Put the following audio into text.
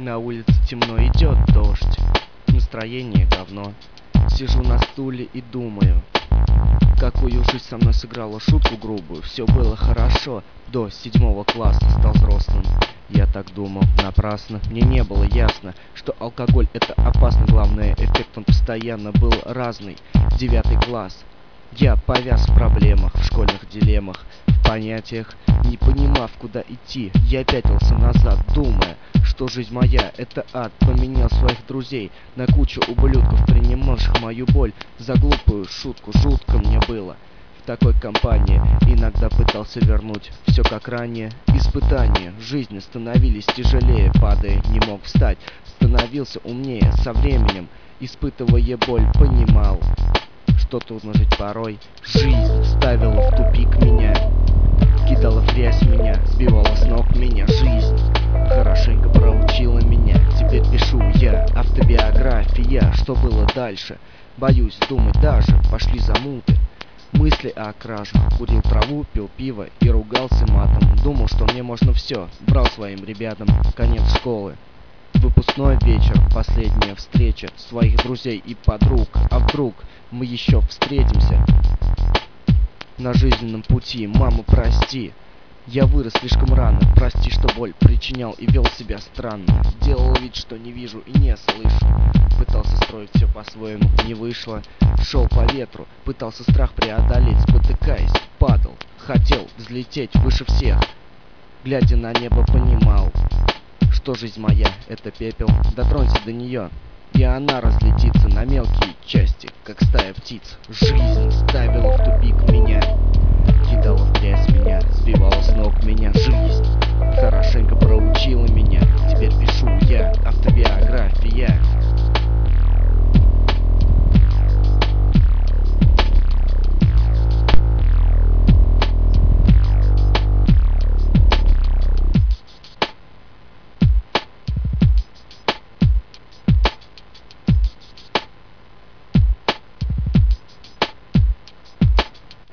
На улице темно, идет дождь, настроение говно. Сижу на стуле и думаю, какую жизнь со мной сыграла шутку грубую. Все было хорошо, до 7 класса стал взрослым. Я так думал, напрасно. Мне не было ясно, что алкоголь это опасно. Главное, эффект он постоянно был разный. 9 класс. Я повяз в проблемах, в школьных дилеммах, в понятиях, не понимав, куда идти. Я пятился назад, думая, что жизнь моя — это ад. Поменял своих друзей на кучу ублюдков, принимавших мою боль за глупую шутку. Жутко мне было в такой компании. Иногда пытался вернуть все как ранее. Испытания жизни становились тяжелее. Падая, не мог встать, становился умнее со временем. Испытывая боль, понимал, что трудно жить порой. Жизнь ставила в тупик меня, кидала в грязь меня, сбивала с ног меня. Жизнь хорошенько проучила меня. Теперь пишу я автобиография. Что было дальше? Боюсь думать даже, пошли замуты. Мысли о кражах, курил траву, пил пиво и ругался матом. Думал, что мне можно все, брал своим ребятам конец школы. Выпускной вечер, последняя встреча своих друзей и подруг. А вдруг мы еще встретимся на жизненном пути? Мама, прости, я вырос слишком рано. Прости, что боль причинял и вел себя странно. Делал вид, что не вижу и не слышу. Пытался строить все по-своему, не вышло. Шел по ветру, пытался страх преодолеть. Спотыкаясь, падал, хотел взлететь выше всех. Глядя на небо, понимал, что жизнь моя — это пепел. Дотронься до нее, и она разлетится на мелкие части, как стая птиц. Жизнь ставила в тупик меня, кидала в грязь меня, сбивала с ног меня. Жизнь хорошенько проучила меня.